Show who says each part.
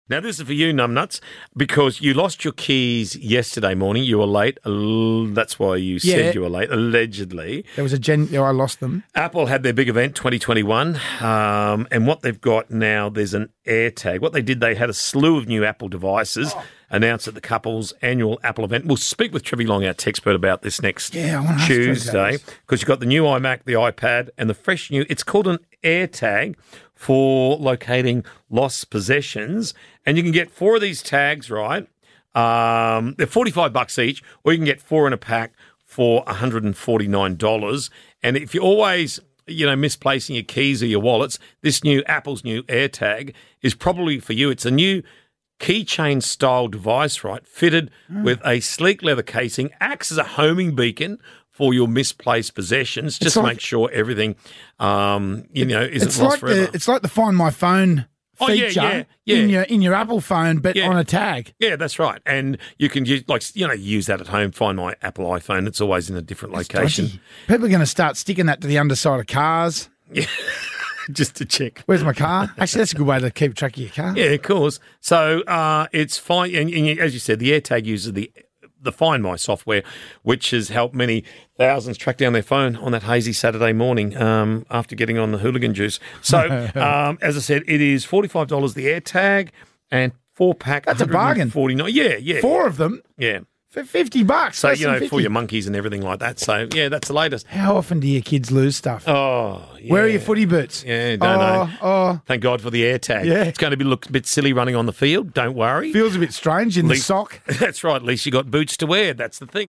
Speaker 1: Now, this is for you, numbnuts, because you lost your keys yesterday morning. You were late. That's why you said you were late, allegedly.
Speaker 2: There was I lost them.
Speaker 1: Apple had their big event, 2021, and what they've got now, there's an AirTag. What they did, they had a slew of new Apple devices announced at the couple's annual Apple event. We'll speak with Trevi Long, our tech expert, about this next Tuesday, because you've got the new iMac, the iPad, and the fresh new, it's called an AirTag for locating lost possessions. And you can get 4 of these tags, right? They're $45 each, or you can get 4 in a pack for $149. And if you're always, misplacing your keys or your wallets, this new Apple's new AirTag is probably for you. It's a new keychain style device, right? Fitted with a sleek leather casing, acts as a homing beacon for your misplaced possessions, just to make sure everything, isn't lost forever.
Speaker 2: It's like the Find My Phone feature in your Apple phone, but on a tag.
Speaker 1: Yeah, that's right. And you can use that at home. Find My Apple iPhone. It's always in a different location.
Speaker 2: Dodgy. People are going to start sticking that to the underside of cars.
Speaker 1: Yeah. Just to check.
Speaker 2: Where's my car? Actually, that's a good way to keep track of your car.
Speaker 1: Yeah, of course. So it's fine. And as you said, the AirTag uses the Find My software, which has helped many thousands track down their phone on that hazy Saturday morning after getting on the hooligan juice. So, as I said, it is $45 the AirTag and 4-pack.
Speaker 2: That's a bargain.
Speaker 1: $49. Yeah.
Speaker 2: 4 of them?
Speaker 1: Yeah.
Speaker 2: For $50.
Speaker 1: So, for your monkeys and everything like that. So, yeah, that's the latest.
Speaker 2: How often do your kids lose stuff?
Speaker 1: Oh, yeah.
Speaker 2: Where are your footy boots?
Speaker 1: Yeah, don't know.
Speaker 2: Oh.
Speaker 1: Thank God for the AirTag.
Speaker 2: Yeah.
Speaker 1: It's going to look a bit silly running on the field. Don't worry.
Speaker 2: Feels a bit strange in the sock.
Speaker 1: That's right. At least you got boots to wear. That's the thing.